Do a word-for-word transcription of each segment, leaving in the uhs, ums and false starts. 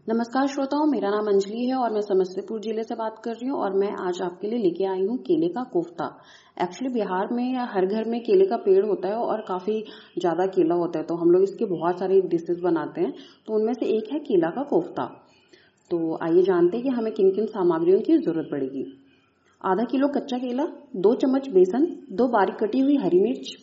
नमस्कार श्रोताओं, मेरा नाम अंजलि है और मैं समस्तीपुर जिले से बात कर रही हूँ और मैं आज आपके लिए लेके आई हूँ केले का कोफ्ता। एक्चुअली बिहार में या हर घर में केले का पेड़ होता है और काफी ज्यादा केला होता है, तो हम लोग इसके बहुत सारी डिशेस बनाते हैं। तो उनमें से एक है केला का कोफ्ता। तो आइए जानते हैं कि हमें किन किन सामग्रियों की जरूरत पड़ेगी। आधा किलो कच्चा केला, दो चम्मच बेसन, दो बारीक कटी हुई हरी मिर्च,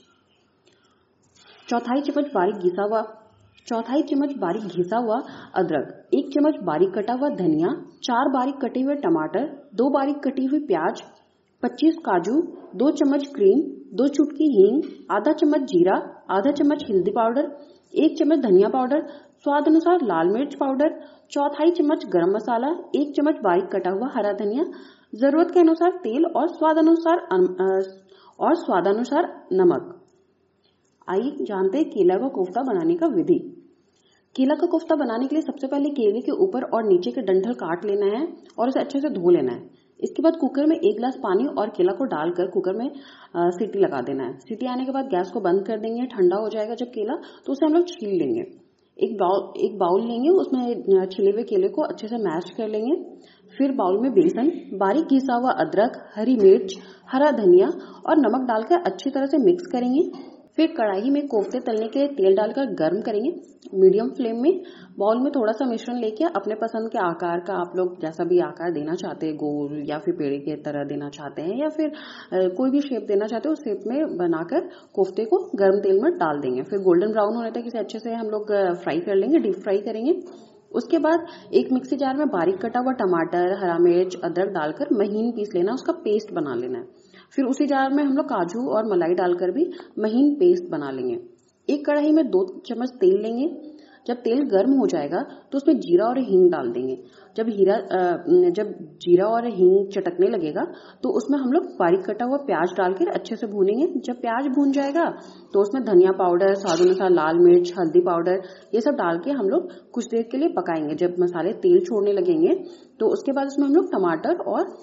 चौथाई चम्मच बारीक घिसा हुआ चौथाई चम्मच बारीक घिसा हुआ अदरक, एक चम्मच बारीक कटा हुआ धनिया, चार बारीक कटे हुए टमाटर, दो बारीक कटी हुई प्याज, पच्चीस काजू, दो चम्मच क्रीम, दो चुटकी हींग, आधा चम्मच जीरा, आधा चम्मच हल्दी पाउडर, एक चम्मच धनिया पाउडर, स्वाद अनुसार लाल मिर्च पाउडर, चौथाई चम्मच गरम मसाला, एक चम्मच बारीक कटा हुआ हरा धनिया, जरूरत के अनुसार तेल और स्वाद अनुसार और स्वादानुसार नमक। आइए जानते हैं केला का कोफ्ता बनाने का विधि। केला का कोफ्ता बनाने के लिए सबसे पहले केले के ऊपर और नीचे के डंठल काट लेना है और उसे अच्छे से धो लेना है। इसके बाद कुकर में एक गिलास पानी और केला को डालकर कुकर में सीटी लगा देना है। सीटी आने के बाद गैस को बंद कर देंगे। ठंडा हो जाएगा जब केला, तो उसे हम लोग छील लेंगे। एक बाउल एक बाउल लेंगे, उसमें छिले हुए केले को अच्छे से मैश कर लेंगे। फिर बाउल में बेसन, बारीक घिसा हुआ अदरक, हरी मिर्च, हरा धनिया और नमक डालकर अच्छी तरह से मिक्स करेंगे। फिर कढ़ाई में कोफ्ते तलने के लिए तेल डालकर गर्म करेंगे मीडियम फ्लेम में। बाउल में थोड़ा सा मिश्रण लेके अपने पसंद के आकार का, आप लोग जैसा भी आकार देना चाहते हैं, गोल या फिर पेड़े की तरह देना चाहते हैं या फिर कोई भी शेप देना चाहते हैं, उस शेप में बनाकर कोफ्ते को गर्म तेल में डाल देंगे। फिर गोल्डन ब्राउन होने तक इसे अच्छे से हम लोग फ्राई कर लेंगे, डीप फ्राई करेंगे। उसके बाद एक मिक्सी जार में बारीक कटा हुआ टमाटर, हरा मिर्च, अदरक डालकर महीन पीस लेना, उसका पेस्ट बना लेना है। फिर उसी जार में हम लोग काजू और मलाई डालकर भी महीन पेस्ट बना लेंगे। एक कढ़ाई में दो चम्मच तेल लेंगे। जब तेल गर्म हो जाएगा तो उसमें जीरा और हींग डाल देंगे। जब हीरा जब जीरा और हींग चटकने लगेगा तो उसमें हम लोग बारीक कटा हुआ प्याज डालकर अच्छे से भूनेंगे। जब प्याज भून जाएगा तो उसमें धनिया पाउडर, स्वाद अनुसार लाल मिर्च, हल्दी पाउडर, ये सब डाल के हम लोग कुछ देर के लिए पकाएंगे। जब मसाले तेल छोड़ने लगेंगे तो उसके बाद उसमें हम लोग टमाटर और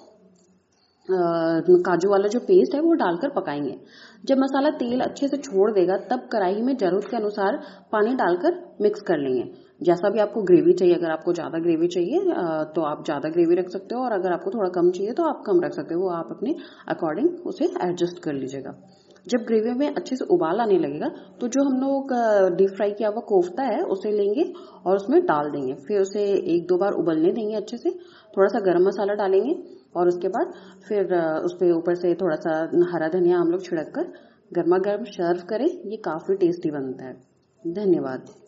काजू वाला जो पेस्ट है वो डालकर पकाएंगे। जब मसाला तेल अच्छे से छोड़ देगा तब कढ़ाई में जरूरत के अनुसार पानी डालकर मिक्स कर लेंगे। जैसा भी आपको ग्रेवी चाहिए, अगर आपको ज्यादा ग्रेवी चाहिए तो आप ज्यादा ग्रेवी रख सकते हो और अगर आपको थोड़ा कम चाहिए तो आप कम रख सकते हो। वो आप अपने अकॉर्डिंग उसे एडजस्ट कर लीजिएगा। जब ग्रेवी में अच्छे से उबाल आने लगेगा तो जो हम लोग डीप फ्राई किया हुआ कोफ्ता है उसे लेंगे और उसमें डाल देंगे। फिर उसे एक दो बार उबलने देंगे अच्छे से। थोड़ा सा गरम मसाला डालेंगे और उसके बाद फिर उस पे ऊपर से थोड़ा सा हरा धनिया हम लोग छिड़क कर गर्मा गर्म सर्व करें। ये काफी टेस्टी बनता है। धन्यवाद।